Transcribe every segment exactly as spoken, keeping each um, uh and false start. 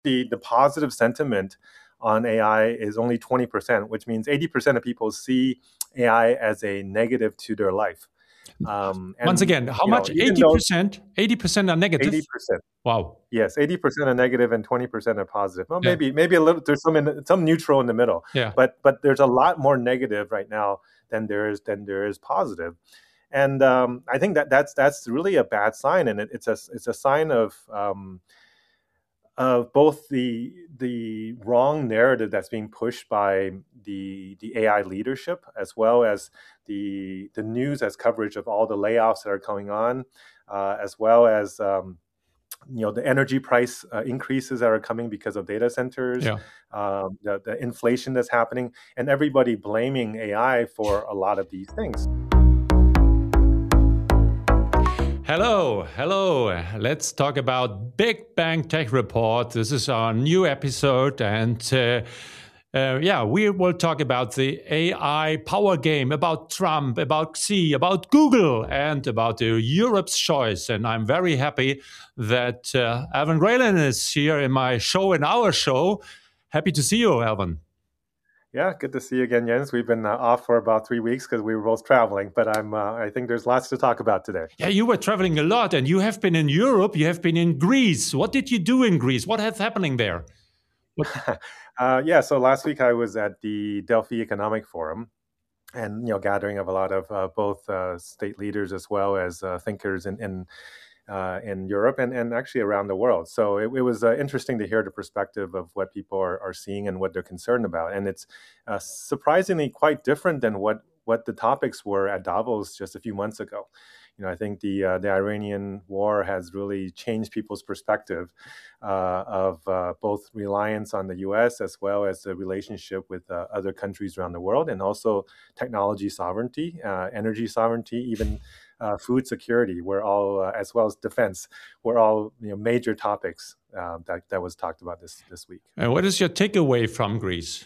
the, the positive sentiment on A I is only twenty percent, which means eighty percent of people see A I as a negative to their life. Um, and, Once again, how much? Know, eighty percent? eighty percent are negative? eighty percent. Wow. Yes, eighty percent are negative and twenty percent are positive. Well, maybe yeah. maybe a little, there's some in, some neutral in the middle. Yeah. But but there's a lot more negative right now than there is than there is positive. And um, I think that that's that's really a bad sign, and it, it's a it's a sign of um, of both the the wrong narrative that's being pushed by the the A I leadership, as well as the the news as coverage of all the layoffs that are going on, uh, as well as um, you know the energy price uh, increases that are coming because of data centers, yeah. um, the, the inflation that's happening, and everybody blaming A I for a lot of these things. Hello, hello. Let's talk about Big Bang Tech Report. This is our new episode, and uh, uh, yeah, we will talk about the A I power game, about Trump, about Xi, about Google, and about the Europe's choice. And I'm very happy that uh, Alvin Grayling is here in my show, in our show. Happy to see you, Alvin. Yeah, good to see you again, Jens. We've been uh, off for about three weeks because we were both traveling, but I'm. Uh, I think there's lots to talk about today. Yeah, you were traveling a lot, and you have been in Europe. You have been in Greece. What did you do in Greece? What is happening there? uh, yeah, so last week I was at the Delphi Economic Forum, and you know, gathering of a lot of uh, both uh, state leaders as well as uh, thinkers in. in Uh, in Europe and, and actually around the world. So it, it was uh, interesting to hear the perspective of what people are, are seeing and what they're concerned about. And it's uh, surprisingly quite different than what, what the topics were at Davos just a few months ago. You know, I think the uh, the Iranian war has really changed people's perspective uh, of uh, both reliance on the U S as well as the relationship with uh, other countries around the world, and also technology sovereignty, uh, energy sovereignty, even uh, food security. Were all uh, as well as defense. Were all you know major topics uh, that that was talked about this this week. And what is your takeaway from Greece?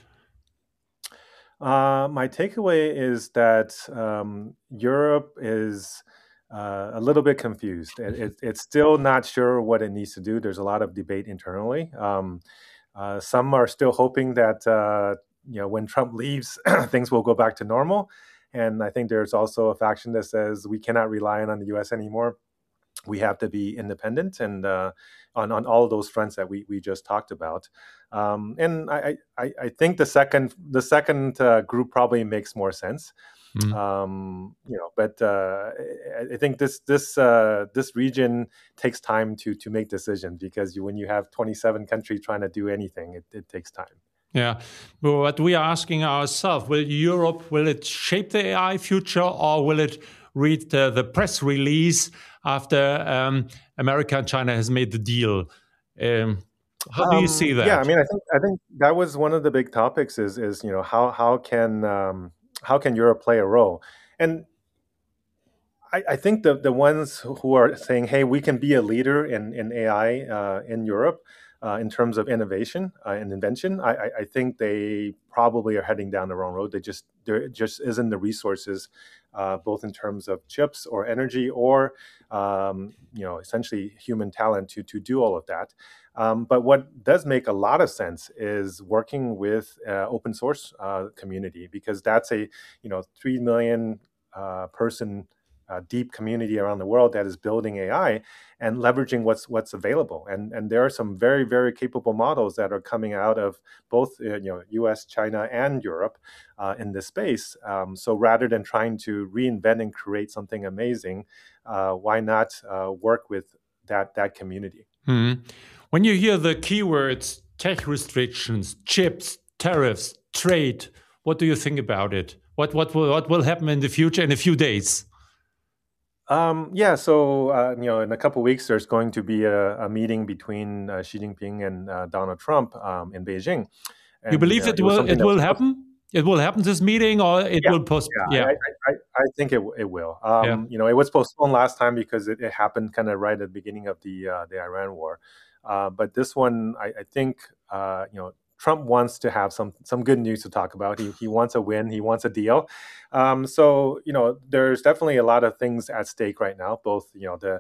Uh, my takeaway is that um, Europe is uh, a little bit confused. It, it, it's still not sure what it needs to do. There's a lot of debate internally. Um, uh, some are still hoping that uh, you know when Trump leaves, things will go back to normal. And I think there's also a faction that says we cannot rely on the U S anymore. We have to be independent, and uh, on on all those fronts that we we just talked about. Um, and I, I I think the second the second uh, group probably makes more sense. Mm. Um, you know, but uh, I think this this uh, this region takes time to to make decisions, because you, when you have twenty-seven countries trying to do anything, it, it takes time. Yeah, but we are asking ourselves: Will Europe will it shape the A I future, or will it read the, the press release after um, America and China has made the deal? Um, how do you um, see that? Yeah, I mean, I think I think that was one of the big topics. Is is you know how how can um, how can Europe play a role? And I, I think the the ones who are saying, hey, we can be a leader in in A I uh, in Europe. Uh, in terms of innovation uh, and invention, I, I, I think they probably are heading down the wrong road. They just there just isn't the resources, uh, both in terms of chips or energy, or um, you know, essentially human talent to to do all of that. Um, but what does make a lot of sense is working with uh, open source uh, community, because that's a you know three million uh, person. Uh, deep community around the world that is building A I and leveraging what's what's available, and and there are some very very capable models that are coming out of both uh, you know U S, China, and Europe uh, in this space. Um, so rather than trying to reinvent and create something amazing, uh, why not uh, work with that that community? Mm-hmm. When you hear the keywords tech restrictions, chips, tariffs, trade, what do you think about it? What what will what will happen in the future in a few days? Um, yeah, so uh, you know, in a couple of weeks, there's going to be a, a meeting between uh, Xi Jinping and uh, Donald Trump um, in Beijing. And, you believe uh, it, it will it will happen? It will happen this meeting, or it yeah, will postpone? Yeah, yeah. I, I, I think it it will. Um, yeah. You know, it was postponed last time because it, it happened kind of right at the beginning of the uh, the Iran war. Uh, but this one, I, I think, uh, you know. Trump wants to have some some good news to talk about. He he wants a win. He wants a deal. Um, so you know, there's definitely a lot of things at stake right now. Both you know the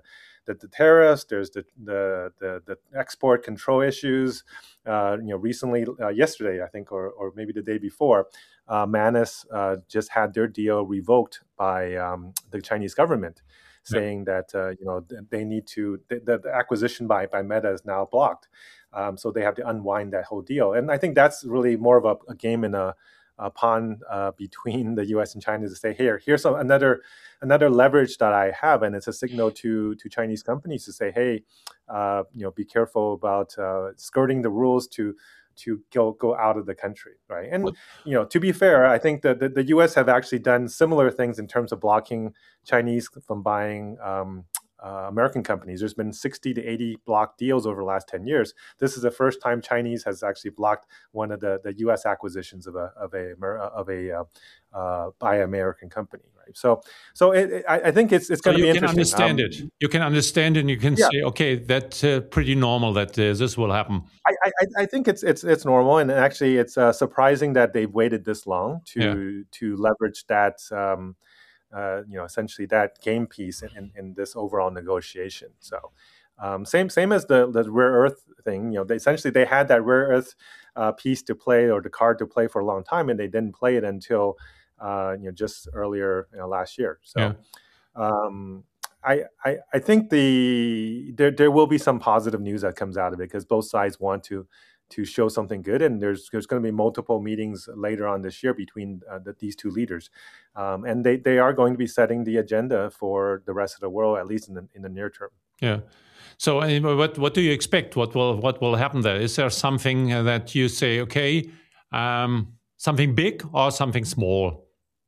the, the tariffs, there's the, the the the export control issues. Uh, you know, recently, uh, yesterday, I think, or or maybe the day before, uh, Manus uh, just had their deal revoked by um, the Chinese government, saying yeah. that uh, you know they need to the, the acquisition by by Meta is now blocked, um, so they have to unwind that whole deal. And I think that's really more of a, a game in a, a pond uh, between the U S and China to say, here, here's some, another another leverage that I have, and it's a signal to to Chinese companies to say, hey, uh, you know, be careful about uh, skirting the rules to. to go go out of the country, right? And you know, to be fair, I think that the, the U S have actually done similar things in terms of blocking Chinese from buying um, uh, American companies. There's been sixty to eighty block deals over the last ten years. This is the first time Chinese has actually blocked one of the, the U S acquisitions of a of a of a uh, uh, by American company, right? So, so it, it, I think it's it's going to so be interesting. You interesting. can understand um, it. You can understand, and you can yeah. say, okay, that's uh, pretty normal that uh, this will happen. I, I, I think it's it's it's normal, and actually, it's uh, surprising that they've waited this long to yeah. to leverage that. Um, uh, you know, essentially that game piece in, in, in this overall negotiation. So, um, same same as the the rare earth thing. You know, they essentially they had that rare earth uh, piece to play or the card to play for a long time, and they didn't play it until uh, you know just earlier you know, last year. So. Yeah. Um, I, I, I think the there there will be some positive news that comes out of it because both sides want to to show something good, and there's there's going to be multiple meetings later on this year between uh, the, these two leaders, um, and they, they are going to be setting the agenda for the rest of the world, at least in the in the near term. Yeah. So uh, what what do you expect? What will what will happen there? Is there something that you say, okay, um, something big or something small?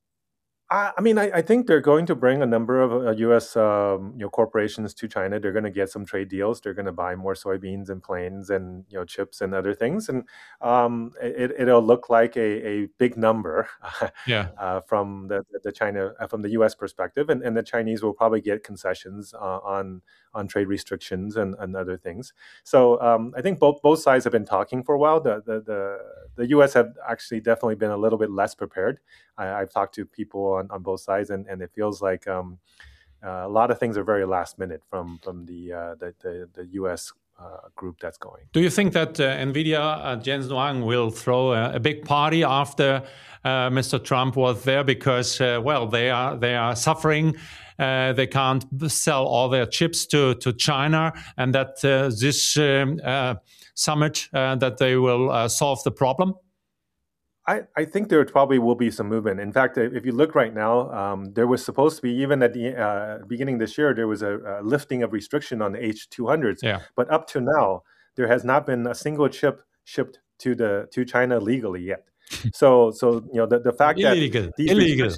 I mean, I, I think they're going to bring a number of uh, U S um, you know corporations to China. They're going to get some trade deals. They're going to buy more soybeans and planes and you know chips and other things, and um, it, it'll look like a, a big number, yeah, uh, from the the China from the U S perspective, and, and the Chinese will probably get concessions uh, on on trade restrictions and, and other things. So um, I think both both sides have been talking for a while. The the the, the U S have actually definitely been a little bit less prepared. I, I've talked to people on, on both sides, and, and it feels like um, uh, a lot of things are very last minute from from the uh, the, the, the U S uh, group that's going. Do you think that uh, NVIDIA, uh, Jensen Huang, will throw a, a big party after uh, Mister Trump was there because, uh, well, they are they are suffering. Uh, they can't sell all their chips to, to China, and that uh, this um, uh, summit uh, that they will uh, solve the problem? I, I think there probably will be some movement. In fact, if you look right now, um, there was supposed to be, even at the uh, beginning of this year, there was a, a lifting of restriction on the H two hundreds. Yeah. But up to now, there has not been a single chip shipped to the to China legally yet. So, so you know, the, the fact illegal. that these illegal.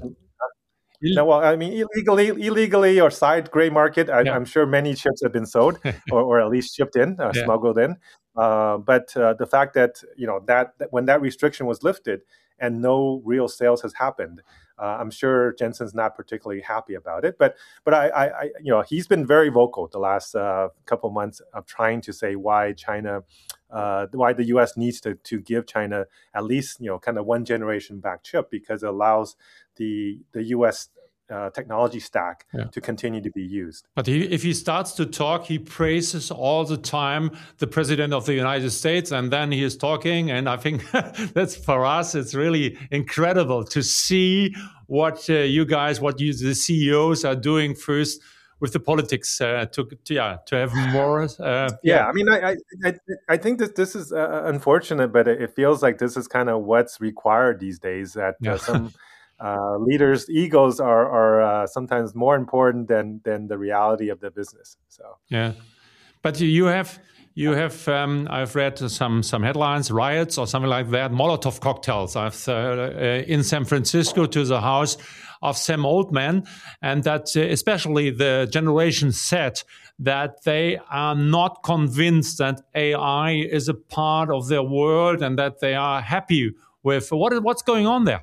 No, well, I mean, illegally, illegally or side gray market. I, yeah. I'm sure many chips have been sold, or, or at least shipped in, uh, yeah. smuggled in. Uh, but uh, the fact that you know that, that when that restriction was lifted and no real sales has happened, uh, I'm sure Jensen's not particularly happy about it. But but I, I, I you know he's been very vocal the last uh, couple months of trying to say why China, uh, why the U S needs to to give China at least you know kind of one generation back chip, because it allows the the U S Uh, technology stack yeah. to continue to be used. But he, if he starts to talk, he praises all the time the president of the United States, and then he is talking, and I think that's, for us, it's really incredible to see what uh, you guys, what you, the C E Os are doing first with the politics uh, to, to yeah to have more. Uh, yeah. yeah, I mean, I I I think that this is uh, unfortunate, but it feels like this is kind of what's required these days. That uh, yeah. some. Uh, leaders' egos are are uh, sometimes more important than than the reality of the business. So yeah, but you have you have um, I've read some some headlines, riots or something like that, Molotov cocktails. I've uh, uh, in San Francisco to the house of Sam Altman, and that uh, especially the Generation Z, that they are not convinced that A I is a part of their world and that they are happy with what what's going on there.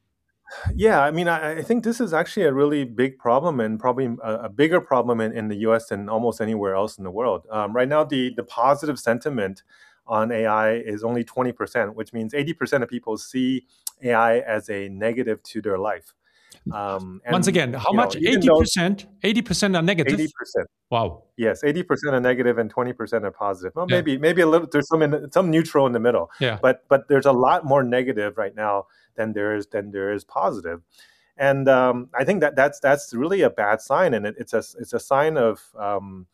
Yeah, I mean, I, I think this is actually a really big problem, and probably a, a bigger problem in, in the U S than almost anywhere else in the world. Um, right now, the, the positive sentiment on A I is only twenty percent, which means eighty percent of people see A I as a negative to their life. Um, Once and again, how you know, much? even eighty though percent? eighty percent are negative? eighty percent, Wow. yes, eighty percent are negative and twenty percent are positive. Well, Yeah. maybe maybe a little. There's some in, some neutral in the middle, Yeah. but but there's a lot more negative right now than there is than there is positive. And um, I think that that's that's really a bad sign, and it, it's a it's a sign of um,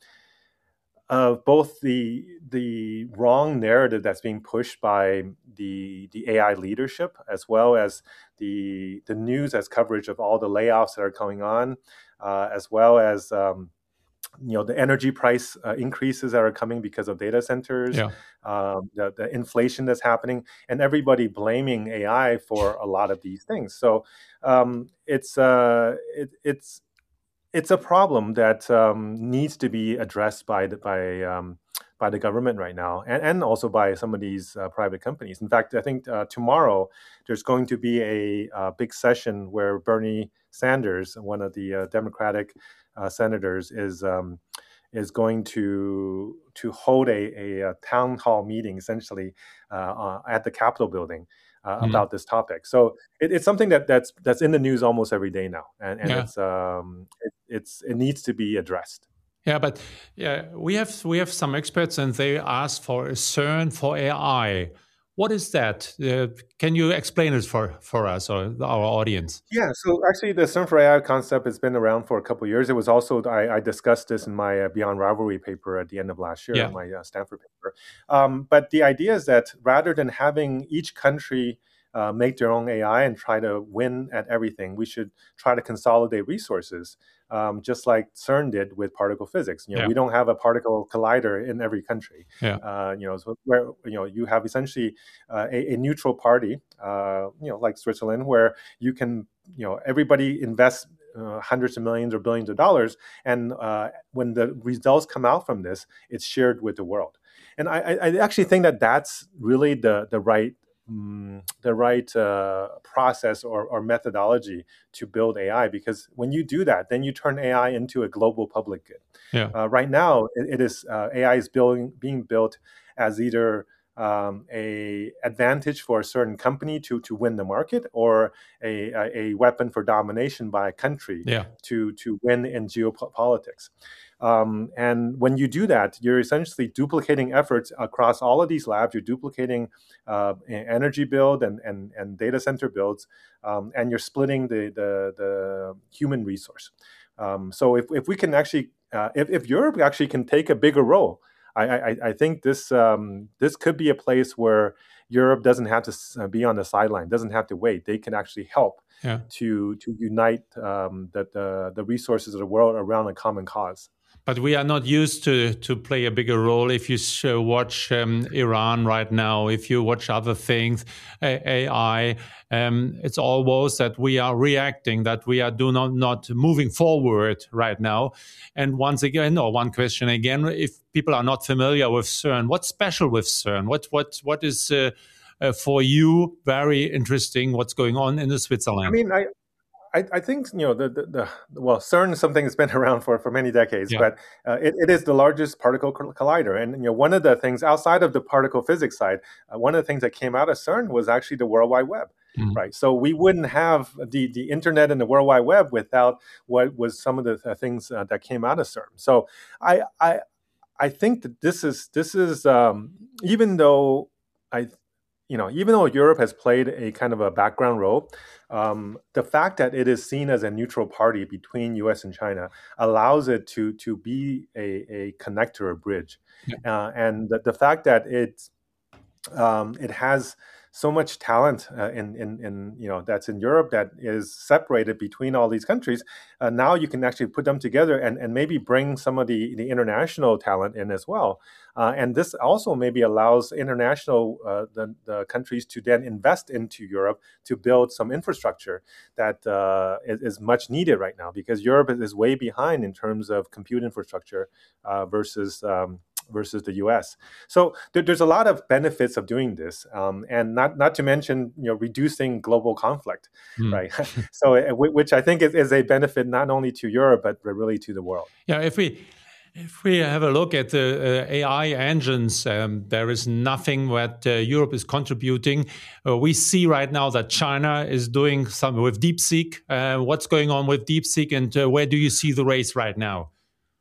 of both the the wrong narrative that's being pushed by the the A I leadership, as well as the the news as coverage of all the layoffs that are going on, uh, as well as um, you know the energy price uh, increases that are coming because of data centers, Yeah. um, the, the inflation that's happening, and everybody blaming A I for a lot of these things. So um, it's uh, it, it's it's a problem that um, needs to be addressed by the by um, by the government right now, and, and also by some of these uh, private companies. In fact, I think uh, tomorrow there's going to be a, uh big session where Bernie Sanders, one of the uh, Democratic uh, senators, is um, is going to to hold a, a, a town hall meeting, essentially uh, uh, at the Capitol building, uh, Mm. about this topic. So it, it's something that that's that's in the news almost every day now, and and Yeah. it's um it, it's it needs to be addressed. Yeah, but yeah, we have we have some experts, and they ask for a CERN for A I. What is that? Uh, can you explain it for for us or our audience? Yeah, so actually, the CERN for A I concept has been around for a couple of years. It was also I, I discussed this in my uh, Beyond Rivalry paper at the end of last year, Yeah. my uh, Stanford paper. Um, but the idea is that rather than having each country uh, make their own A I and try to win at everything, we should try to consolidate resources, um, just like CERN did with particle physics. You know, Yeah. we don't have a particle collider in every country. Yeah. Uh, you know, so where you know you have essentially uh, a, a neutral party, uh, you know, like Switzerland, where you can you know everybody invests uh, hundreds of millions or billions of dollars, and uh, when the results come out from this, it's shared with the world. And I, I actually think that that's really the the right um, the right uh, process or, or methodology to build A I, because when you do that, then you turn A I into a global public good. Yeah. Uh, right now, it, it is uh, A I is building being built as either Um, a advantage for a certain company to to win the market, or a, a, a weapon for domination by a country Yeah. to to win in geopolitics. Um, and when you do that, you're essentially duplicating efforts across all of these labs. You're duplicating uh, energy build and, and, and data center builds, um, and you're splitting the, the, the human resource. Um, so if, if we can actually, uh, if, if Europe actually can take a bigger role, I, I, I think this um, this could be a place where Europe doesn't have to be on the sideline, doesn't have to wait. They can actually help Yeah. to to unite um, the, the the resources of the world around a common cause. But we are not used to to play a bigger role. If you sh- watch um, Iran right now, if you watch other things, A I, um, it's always that we are reacting, that we are do not not moving forward right now. And once again, or one question again, if people are not familiar with CERN, what's special with CERN? What what what is uh, uh, for you very interesting? What's going on in the Switzerland? I mean, I. I, I think you know the, the, the well CERN is something that's been around for, for many decades, Yeah. but uh, it, it is the largest particle collider. And you know one of the things outside of the particle physics side, uh, one of the things that came out of CERN was actually the World Wide Web, mm-hmm. right? So we wouldn't have the the internet and the World Wide Web without what was some of the th- things uh, that came out of CERN. So I I I think that this is this is um, even though I. You know, even though Europe has played a kind of a background role, um, the fact that it is seen as a neutral party between U S and China allows it to to be a, a connector, a bridge, yeah. uh, and the, the fact that it um, it has so much talent uh, in, in, in, you know, that's in Europe that is separated between all these countries. Uh, now you can actually put them together and, and maybe bring some of the, the international talent in as well. Uh, and this also maybe allows international, uh, the, the countries to then invest into Europe to build some infrastructure that uh, is, is much needed right now, because Europe is way behind in terms of compute infrastructure uh, versus um, versus the U S. So there, there's a lot of benefits of doing this, um, and not not to mention you know reducing global conflict, mm. right? So which I think is, is a benefit not only to Europe but really to the world. Yeah, if we If we have a look at the uh, A I engines, um, there is nothing that uh, Europe is contributing. Uh, we see right now that China is doing something with DeepSeek. Uh, what's going on with DeepSeek, and uh, where do you see the race right now?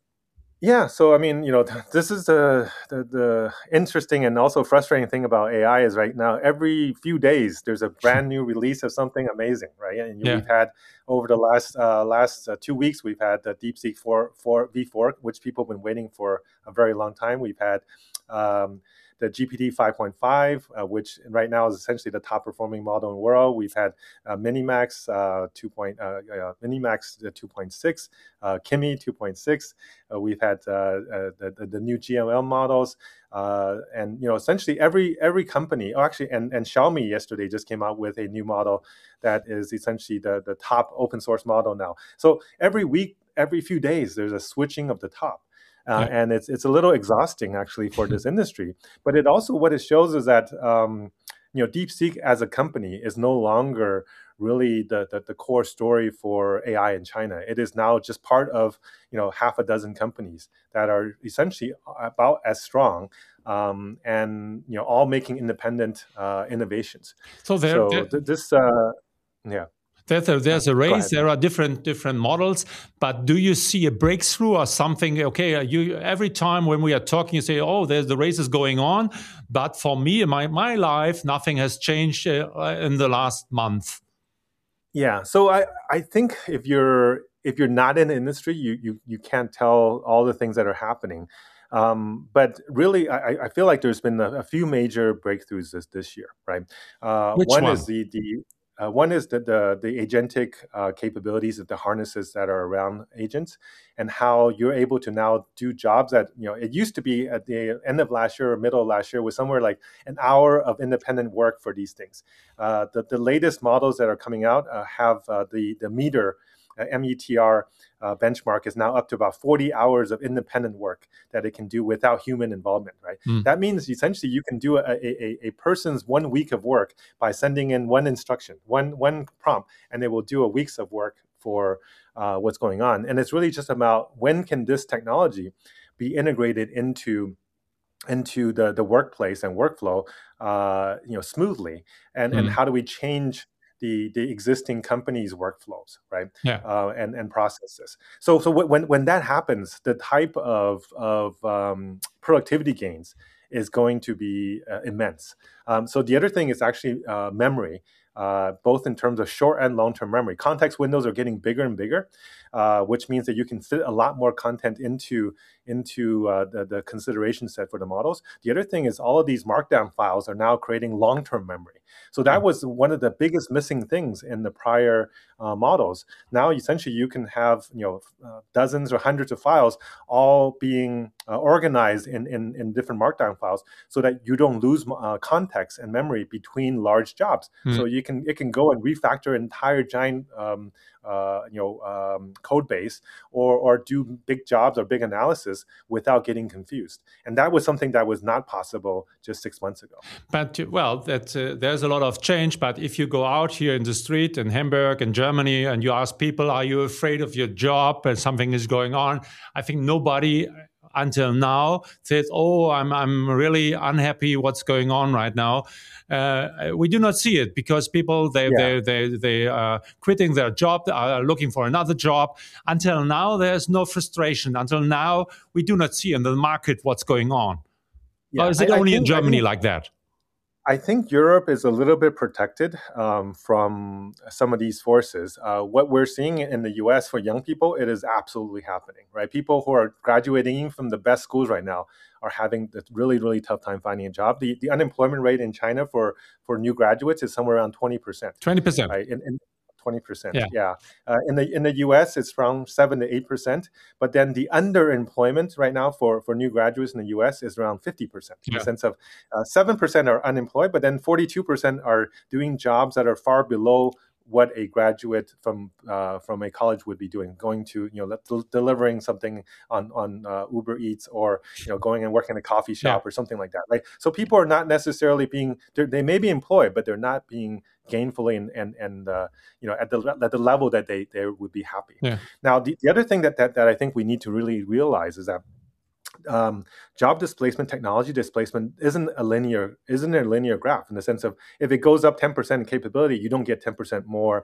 Yeah, so I mean, you know, this is the, the the interesting and also frustrating thing about A I is right now every few days there's a brand new release of something amazing, right? And Yeah. we've had over the last uh, last uh, two weeks we've had the DeepSeek four, four v four, which people have been waiting for a very long time. We've had um, the G P T five point five, uh, which right now is essentially the top performing model in the world. We've had uh, Minimax uh, two. Point, uh, uh, Minimax two point six, uh, Kimi two point six. Uh, we've had uh, uh, the, the new G M L models, uh, and you know essentially every every company. Oh, actually, and, and Xiaomi yesterday just came out with a new model that is essentially the the top open source model now. So every week, every few days, there's a switching of the top. Uh, Yeah. and it's it's a little exhausting actually for this industry. But it also what it shows is that um, you know DeepSeek as a company is no longer really the, the the core story for A I in China. It is now just part of you know half a dozen companies that are essentially about as strong um, and you know all making independent uh, innovations. So there, So there th- this uh, yeah. There's a, there's a Go race. ahead. There are different different models, but do you see a breakthrough or something? Okay, you every time when we are talking, you say, "Oh, there's the race is going on," but for me, in my my life, nothing has changed uh, in the last month. Yeah, so I, I think if you're if you're not in the industry, you you you can't tell all the things that are happening. Um, but really, I, I feel like there's been a, a few major breakthroughs this this year, right? Uh, Which one is one? the the uh, one is the the, the agentic uh, capabilities of the harnesses that are around agents, and how you're able to now do jobs that you know it used to be at the end of last year or middle of last year was somewhere like an hour of independent work for these things. Uh, the, the latest models that are coming out uh, have uh, the, the meter, uh, M E T R uh, benchmark is now up to about forty hours of independent work that it can do without human involvement, right? Mm. That means essentially you can do a, a, a person's one week of work by sending in one instruction, one, one prompt, and it will do a week's of work for uh, what's going on. And it's really just about when can this technology be integrated into into the the workplace and workflow, uh, you know, smoothly, and and Mm. how do we change the the existing company's workflows, right, Yeah. uh, and and processes. So so when when that happens, the type of of um, productivity gains is going to be uh, immense. Um, so the other thing is actually uh, memory. Uh, both in terms of short and long-term memory. Context windows are getting bigger and bigger, uh, which means that you can fit a lot more content into into uh, the, the consideration set for the models. The other thing is all of these markdown files are now creating long-term memory. So that was one of the biggest missing things in the prior uh, models. Now, essentially, you can have you know uh, dozens or hundreds of files all being uh, organized in, in, in different markdown files, so that you don't lose uh, context and memory between large jobs. Mm. So you can it can go and refactor an entire giant um, uh, you know um, code base, or or do big jobs or big analysis without getting confused. And that was something that was not possible just six months ago. But well, that uh, there's a lot of change. But if you go out here in the street in Hamburg and Germany and you ask people, "Are you afraid of your job?" and something is going on, I think nobody until now says, "Oh, I'm I'm really unhappy. What's going on right now?" Uh, we do not see it because people they Yeah. they they they are quitting their job, are looking for another job. Until now, there's no frustration. Until now, we do not see in the market what's going on. Yeah, Or is I, it I only in think I Germany think like that? I think Europe is a little bit protected um, from some of these forces. Uh, what we're seeing in the U S for young people, it is absolutely happening, right? People who are graduating from the best schools right now are having a really, really tough time finding a job. The, the unemployment rate in China for, for new graduates is somewhere around twenty percent, twenty percent. right? In, in twenty percent, Yeah. yeah. Uh, in the in the U S, it's around seven to eight percent. But then the underemployment right now for, for new graduates in the U S is around fifty percent. In Yeah. the sense of uh, seven percent are unemployed, but then forty-two percent are doing jobs that are far below what a graduate from uh, from a college would be doing, going to you know del- delivering something on on uh, Uber Eats, or you know going and working in a coffee shop Yeah. or something like that, right? So people are not necessarily being they may be employed, but they're not being gainfully and and, and uh, you know at the at the level that they they would be happy. Yeah. Now the, the other thing that, that that I think we need to really realize is that um, job displacement, technology displacement isn't a linear isn't a linear graph in the sense of if it goes up ten percent in capability, you don't get ten percent more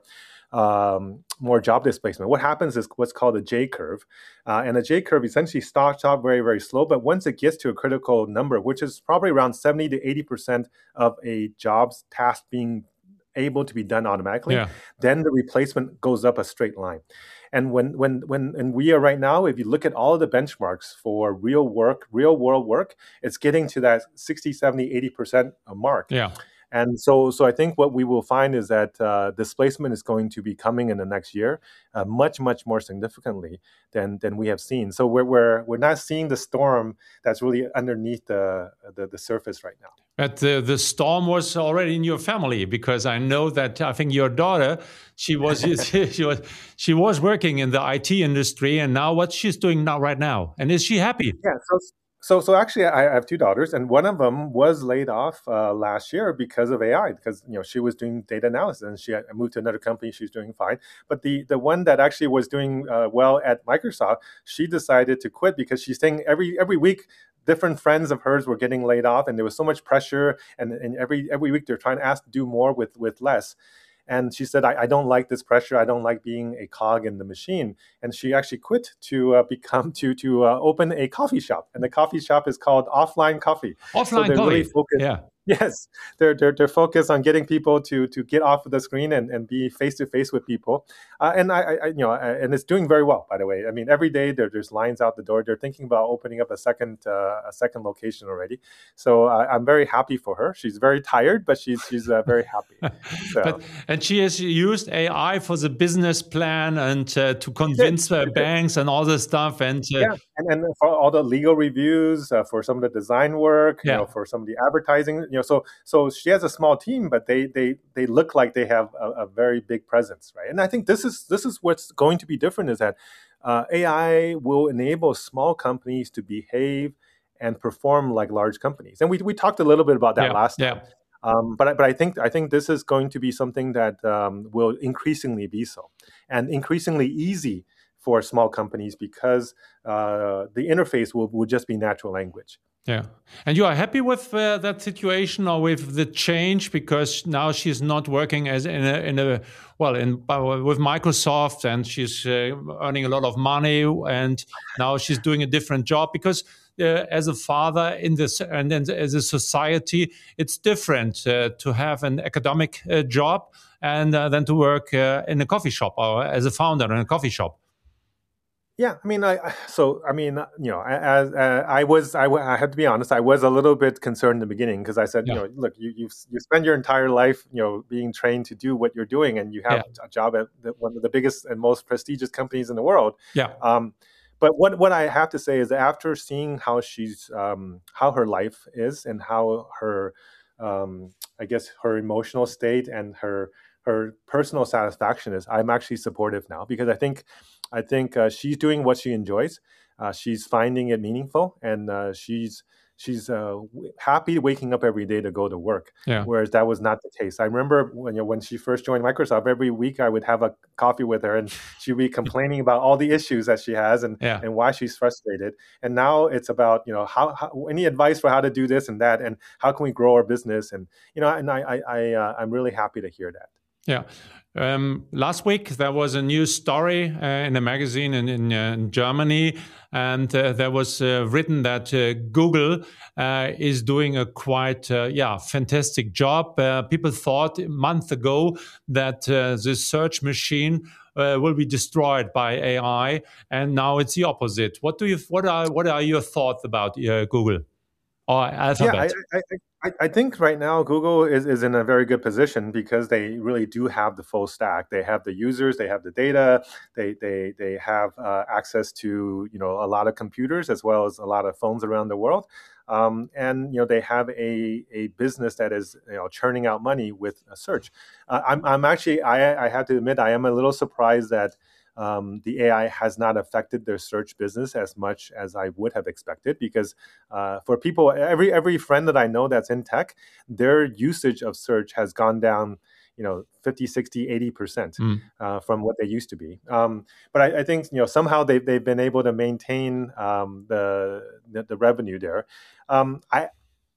um, more job displacement. What happens is what's called a J curve, uh, and a J curve essentially starts off very very slow, but once it gets to a critical number, which is probably around seventy to eighty percent of a job's task being able to be done automatically, Yeah. then the replacement goes up a straight line. And when when when and we are right now, if you look at all of the benchmarks for real work, real world work, it's getting to that sixty, seventy, eighty percent mark. Yeah. And so, so I think what we will find is that uh, displacement is going to be coming in the next year, uh, much, much more significantly than than we have seen. So we're we're we're not seeing the storm that's really underneath the the, the surface right now. But the, the storm was already in your family, because I know that I think your daughter, she was she was she was working in the I T industry, and now what she's doing now right now, and is she happy? Yeah. So so so actually, I have two daughters, and one of them was laid off uh, last year because of A I, because you know she was doing data analysis, and she had moved to another company. She's doing fine. But the the one that actually was doing uh, well at Microsoft, she decided to quit because she's saying every every week, different friends of hers were getting laid off, and there was so much pressure, and, and every every week they're trying to ask to do more with with less. And she said, I, I don't like this pressure. I don't like being a cog in the machine. And she actually quit to uh, become to to uh, open a coffee shop, and the coffee shop is called Offline Coffee. Offline so they're coffee. Really focused, yeah. Yes, they're, they're they're focused on getting people to to get off of the screen and, and be face to face with people, uh, and I, I you know and it's doing very well, by the way. I mean, every day there, there's lines out the door. They're thinking about opening up a second uh, a second location already. So uh, I'm very happy for her. She's very tired, but she's she's uh, very happy. So. But, and she has used A I for the business plan and uh, to convince uh, banks and all this stuff, and uh, yeah, and, and for all the legal reviews, uh, for some of the design work, yeah. you know, for some of the advertising. You know, so so she has a small team, but they they they look like they have a, a very big presence, right? And I think this is this is what's going to be different, is that uh, A I will enable small companies to behave and perform like large companies. And we we talked a little bit about that yeah, last time. Yeah. Um, but but I think I think this is going to be something that um, will increasingly be so, and increasingly easy for small companies, because uh, the interface will, will just be natural language. Yeah. And you are happy with uh, that situation, or with the change, because now she's not working as in a, in a well in uh, with Microsoft, and she's uh, earning a lot of money, and now she's doing a different job, because uh, as a father in this and then as a society, it's different uh, to have an academic uh, job and uh, than to work uh, in a coffee shop, or as a founder in a coffee shop. Yeah, I mean, I so I mean, you know, as uh, I was, I, I have to be honest, I was a little bit concerned in the beginning, because I said, yeah. you know, look, you you you spend your entire life, you know, being trained to do what you're doing, and you have yeah. a job at the, one of the biggest and most prestigious companies in the world. Yeah. Um, but what what I have to say is, after seeing how she's, um, how her life is, and how her, um, I guess, her emotional state and her her personal satisfaction is, I'm actually supportive now, because I think. I think uh, she's doing what she enjoys. Uh, she's finding it meaningful, and uh, she's she's uh, w- happy waking up every day to go to work. Yeah. Whereas that was not the case. I remember when you know, when she first joined Microsoft, every week I would have a coffee with her, and she'd be complaining about all the issues that she has, and yeah. and why she's frustrated. And now it's about, you know, how, how any advice for how to do this and that, and how can we grow our business, and you know, and I I, I uh, I'm really happy to hear that. Yeah. Um, last week, there was a news story uh, in a magazine in, in, uh, in Germany, and uh, there was uh, written that uh, Google uh, is doing a quite, uh, yeah, fantastic job. Uh, people thought a month ago that uh, this search machine uh, will be destroyed by A I, and now it's the opposite. What do you? What are what are your thoughts about uh, Google or Alphabet? Yeah, I, I, I I, I think right now Google is, is in a very good position, because they really do have the full stack. They have the users, they have the data, they they they have uh, access to, you know, a lot of computers as well as a lot of phones around the world, um, and you know, they have a a business that is, you know, churning out money with a search. Uh, I'm I'm actually I I have to admit, I am a little surprised that. Um, the A I has not affected their search business as much as I would have expected, because uh, for people, every every friend that I know that's in tech, their usage of search has gone down, you know, fifty, sixty, eighty percent Mm. uh, from what they used to be. Um, but I, I think, you know, somehow they've, they've been able to maintain um, the, the the revenue there. Um, I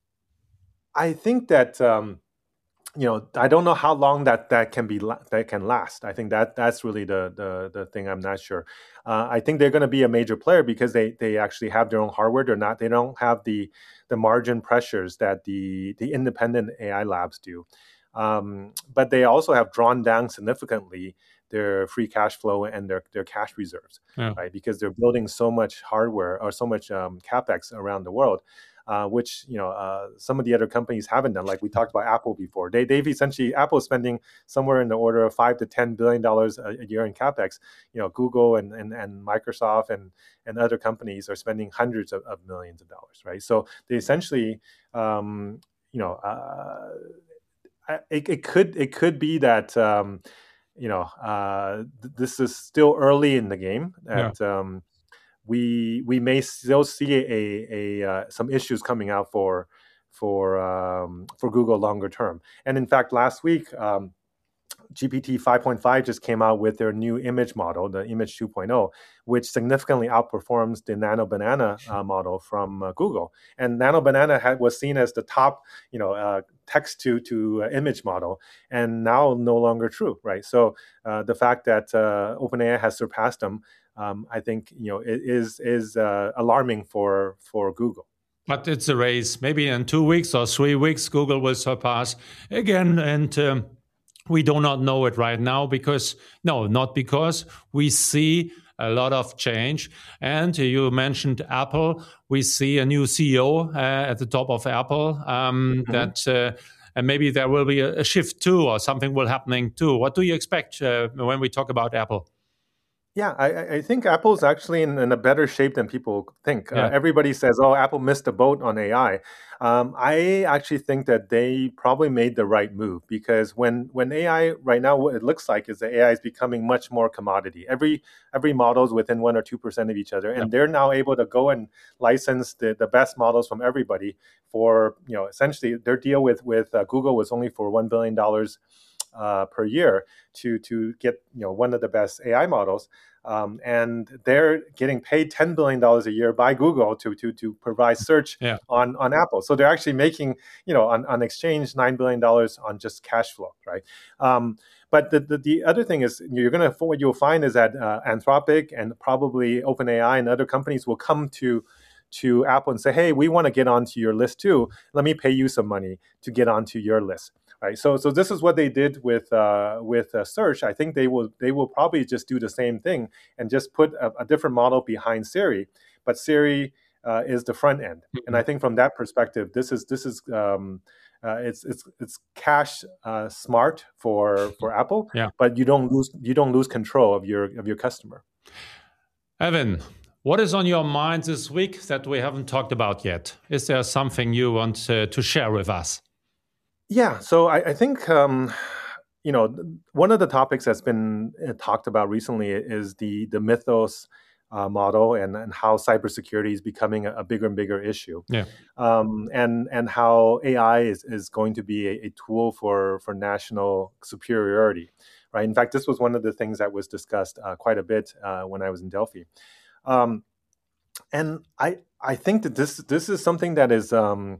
I think that um, you know, I don't know how long that that can be la- that can last. I think that that's really the the the thing. I'm not sure. Uh, I think they're going to be a major player because they they actually have their own hardware. They're not. They don't have the the margin pressures that the the independent A I labs do. Um, but they also have drawn down significantly their free cash flow and their their cash reserves, Yeah. right? Because they're building so much hardware or so much um, capex around the world uh, which you know uh, some of the other companies haven't done. Like we talked about Apple before, they they've essentially Apple is spending somewhere in the order of five to ten billion dollars a, a year in capex. You know, Google and and, and Microsoft and and other companies are spending hundreds of, of millions of dollars, right? So they essentially, um, you know, uh, it, it could it could be that. Um, you know, uh, th- this is still early in the game. Yeah. That um, we we may still see a, a uh, some issues coming out for for um, for Google longer term. And in fact, last week, um, G P T five point five just came out with their new image model, the Image 2.0, which significantly outperforms the Nano Banana uh, model from uh, Google. And Nano Banana had, was seen as the top, you know, uh, text to to uh, image model, and now no longer true, right? So uh, the fact that uh, OpenAI has surpassed them, um, I think, you know, it is is uh, alarming for for Google. But it's a race. Maybe in two weeks or three weeks, Google will surpass again. And um, we do not know it right now because, no, not because we see a lot of change. And you mentioned Apple. We see a new C E O uh, at the top of Apple um, Mm-hmm. that... Uh, and maybe there will be a, a shift too, or something will happening too. What do you expect uh, when we talk about Apple? Yeah, I, I think Apple's actually in, in a better shape than people think. Uh, Yeah. everybody says, "Oh, Apple missed the boat on A I." Um, I actually think that they probably made the right move because when when A I right now, what it looks like is that A I is becoming much more commodity. Every every model is within one or two percent of each other, and Yeah. they're now able to go and license the, the best models from everybody for, you know, essentially their deal with with uh, Google was only for one billion dollars uh, per year to to get, you know, one of the best A I models. Um, and they're getting paid ten billion dollars a year by Google to to to provide search Yeah. on on Apple. So they're actually making, you know, on, on exchange nine billion dollars on just cash flow, right? Um, but the, the the other thing is you're gonna what you'll find is that uh, Anthropic and probably OpenAI and other companies will come to to Apple and say, hey, we want to get onto your list too. Let me pay you some money to get onto your list. Right, so so this is what they did with uh, with uh, search. I think they will they will probably just do the same thing and just put a, a different model behind Siri, but Siri uh, is the front end. Mm-hmm. And I think from that perspective, this is this is um, uh, it's it's it's cash uh, smart for for Apple, Yeah. but you don't lose you don't lose control of your of your customer. Evan, what is on your mind this week that we haven't talked about yet? Is there something you want uh, to share with us? Yeah, so I, I think um, you know one of the topics that's been uh, talked about recently is the the Mythos uh, model and, and how cybersecurity is becoming a, a bigger and bigger issue. Yeah, um, and and how A I is, is going to be a, a tool for for national superiority, right? In fact, this was one of the things that was discussed uh, quite a bit uh, when I was in Delphi. Um, and I I think that this this is something that is. Um,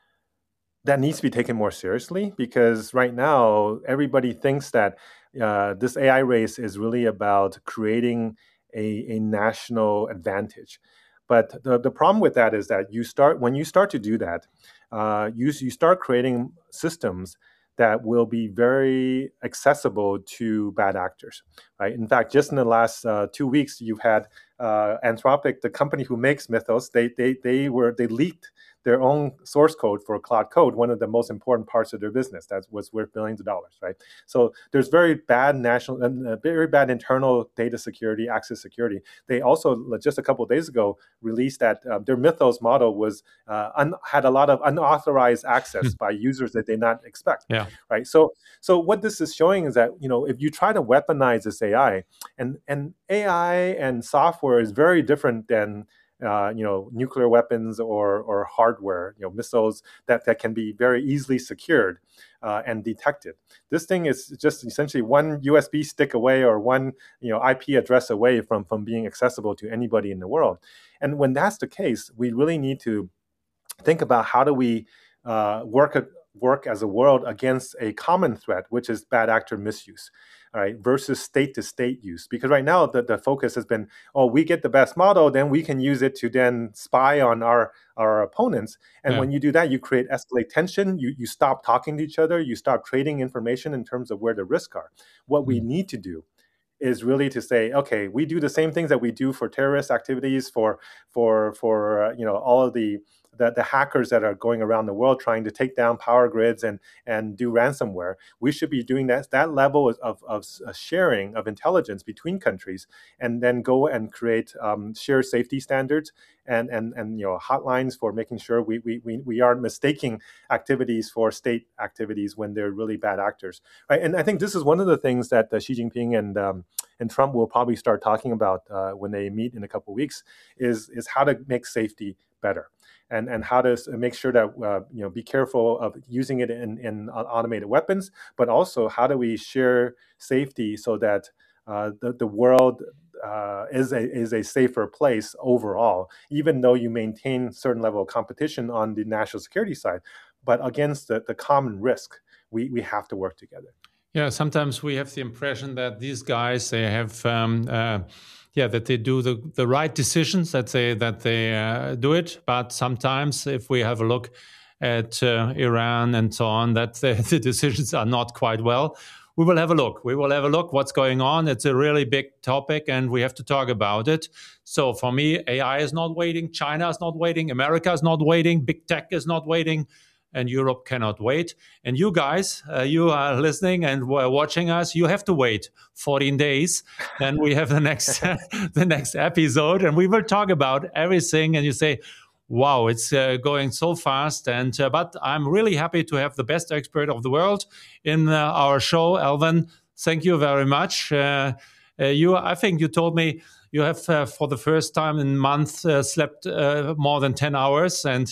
that needs to be taken more seriously because right now everybody thinks that uh, this A I race is really about creating a, a national advantage. But the, the problem with that is that you start when you start to do that, uh, you you start creating systems that will be very accessible to bad actors, right? In fact, just in the last uh, two weeks, you've had uh, Anthropic, the company who makes Mythos, they they they were they leaked their own source code for Claude Code, one of the most important parts of their business that was worth billions of dollars, right? So there's very bad national and uh, very bad internal data security, access security. They also just a couple of days ago released that uh, their Mythos model was uh, un- had a lot of unauthorized access by users that they did not expect, yeah, right? So so what this is showing is that, you know, if you try to weaponize this A I, and and A I and software is very different than uh, you know, nuclear weapons or or hardware, you know, missiles that that can be very easily secured uh, and detected. This thing is just essentially one U S B stick away or one, you know, I P address away from from being accessible to anybody in the world. And when that's the case, we really need to think about how do we uh, work work as a world against a common threat, which is bad actor misuse, all right, versus state-to-state use. Because right now the, the focus has been, oh, we get the best model, then we can use it to then spy on our, our opponents. And yeah. when you do that, you create escalate tension, you, you stop talking to each other, you stop trading information in terms of where the risks are. What mm-hmm. we need to do is really to say, okay, we do the same things that we do for terrorist activities, for for for uh, you know, all of the, the the hackers that are going around the world trying to take down power grids and and do ransomware. We should be doing that that level of of, of sharing of intelligence between countries, and then go and create um, shared safety standards and and and you know, hotlines for making sure we we we we aren't mistaking activities for state activities when they're really bad actors, right? And I think this is one of the things that uh, Xi Jinping and um, and Trump will probably start talking about uh, when they meet in a couple of weeks, is is how to make safety better, and and how to make sure that uh, you know, be careful of using it in, in automated weapons, but also how do we share safety so that uh, the the world uh, is a is a safer place overall, even though you maintain certain level of competition on the national security side, but against the, the common risk, we we have to work together. Yeah, sometimes we have the impression that these guys, they have, um, uh, yeah, that they do the, the right decisions, that they that they uh, do it. But sometimes, if we have a look at uh, Iran and so on, that the, the decisions are not quite well. We will have a look. We will have a look what's going on. It's a really big topic, and we have to talk about it. So for me, A I is not waiting. China is not waiting. America is not waiting. Big tech is not waiting. And Europe cannot wait. And you guys, uh, you are listening and watching us, you have to wait fourteen days. Then we have the next the next episode, and we will talk about everything. And you say, wow, it's uh, going so fast. And uh, but I'm really happy to have the best expert of the world in uh, our show. Alvin, thank you very much. Uh, uh, you, I think you told me you have, uh, for the first time in months, uh, slept uh, more than ten hours, and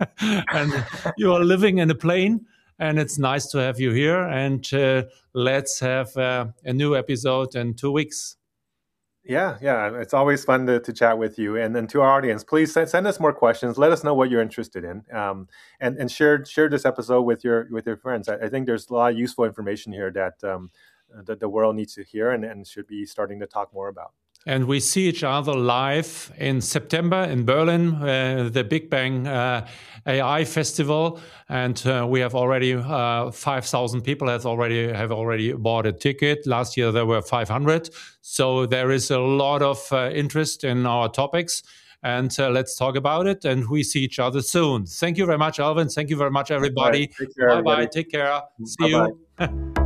and you are living in a plane. And it's nice to have you here. And uh, let's have uh, a new episode in two weeks. Yeah, yeah. It's always fun to, to chat with you. And then to our audience, please send, send us more questions. Let us know what you're interested in, um, and and share share this episode with your with your friends. I, I think there's a lot of useful information here that um, that the world needs to hear and, and should be starting to talk more about. And we see each other live in September in Berlin, uh, the Big Bang uh, A I Festival, and uh, we have already uh, five thousand people have already have already bought a ticket. Last year there were five hundred, so there is a lot of uh, interest in our topics. And uh, let's talk about it. And we see each other soon. Thank you very much, Alvin. Thank you very much, everybody. Right. Take care, bye bye. Take care. See Bye-bye. you.